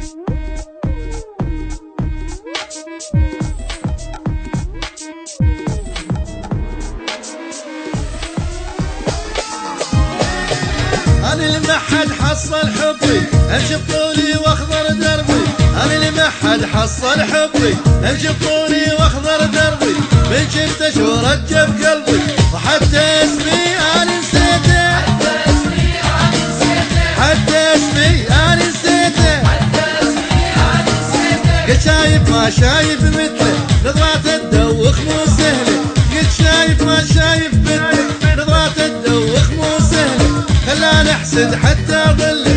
أنا المحد حصل حبي امشي بطولي واخضر دربي، أنا المحد حصل حبي امشي بطولي واخضر دربي، من شفته شورت بقلبي وحتى اسمي أنا نسيته، حتى اسمي أنا نسيته، قد شايف ما شايف مثله نظراته تدوخ مو سهله، قد شايف ما شايف مثله نظراته تدوخ مو سهله، خلاني احسد حتى ظله